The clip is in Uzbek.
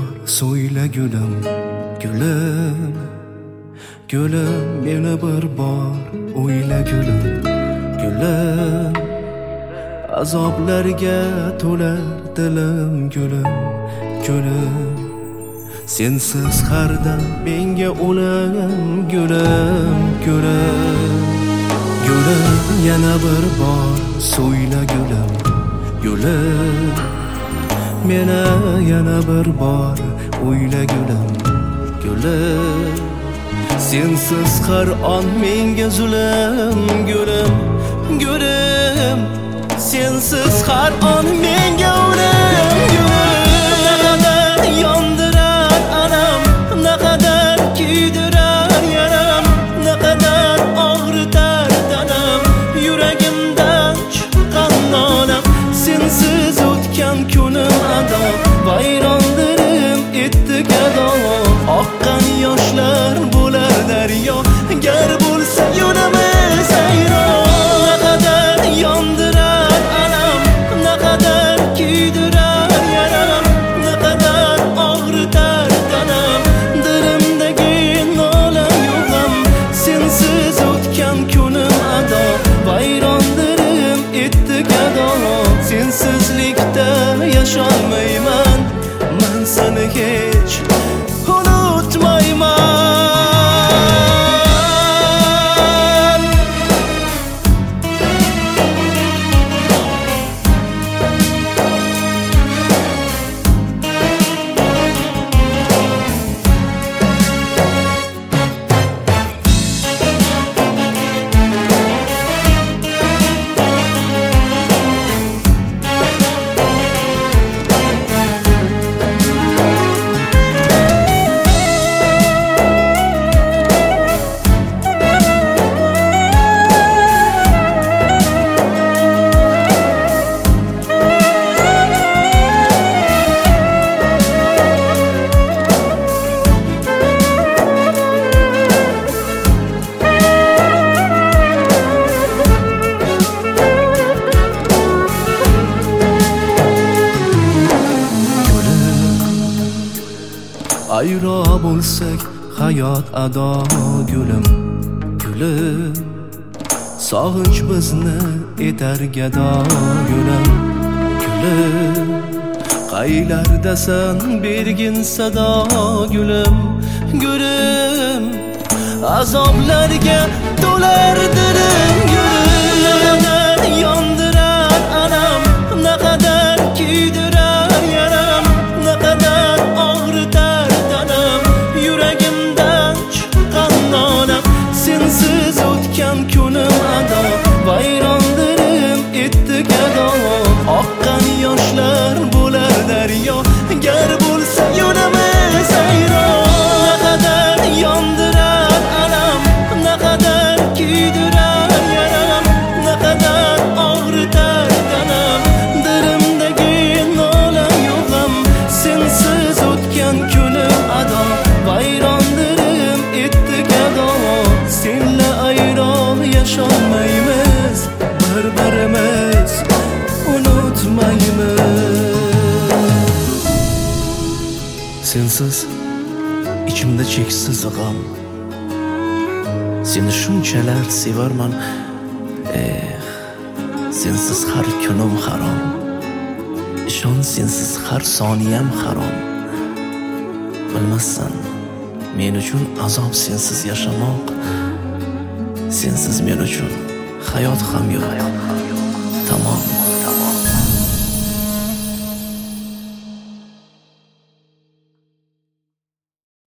so'yla gulim, gulim, gulim, meni bir bor o'yla gulim, gulim. Azoblarga to'lar dilim, gulim, gulim. Sensiz har dam menga o'lim, gulim, gulim. Gulim, yana bir bor so'yla gulim, gulim. Meni yana bir bor o'yla gulim, gulim. Sensiz har on menga zulm, gulim, gulim. Sensiz har on menga o'lim, gulim. Naqadar yondirar anam, naqadar kuydirar yaram, naqadar og'ritar tanam, yuragimdan chiqqan nolam. Sensiz o'tgan kunim adob, vayrondirim etdi gado. Oqqan yoshlar bo'lar daryo, gar bo'lsa yo'limiz ayron. Naqadar yondirar anam, naqadar kuydirar yaram, naqadar og'ritar tanam, dilimdagi nolam yo'g'am. Sensiz o'tgan kunim adob, vayrondirim etdi gado. Sensizlikda yasholmayman, men seni hech unutmayman. Ayro bo'lsak hayot ado, gulim, gulim. Sog'inch bizni etar gado, gulim, gulim. Qaylardasan bergin sado, gulim, gulim. Azoblarga to'lar dilim, gulim. Naqadar yondirar anam, naqadar kuydirar yaram, naqadar og'ritar tanam, yuragimdan chiqqan nolam. Sensiz o'tgan kunim adob, vayrondirim etdi gado. Oqqan yoshlar bo'lar daryo, gar bo'lsa yo'limiz ayron. Naqadar yondirar anam, naqadar kuydirar yaram, naqadar og'ritar tanam, dilimdagi nolam yo'g'am. Sensiz o'tgan kunim adob, vayrondirim etdi gado. Senla ayron yasholmaymiz, bir-birimiz unutmaymiz. Sensiz ichimda cheksiz g'am, seni shunchalar sevarman. Sensiz har kunim harom, ishon sensiz har soniyam harom. Bilmassan men uchun azob sensiz yashamoq, sensiz men uchun hayot ham yo'q, tamom.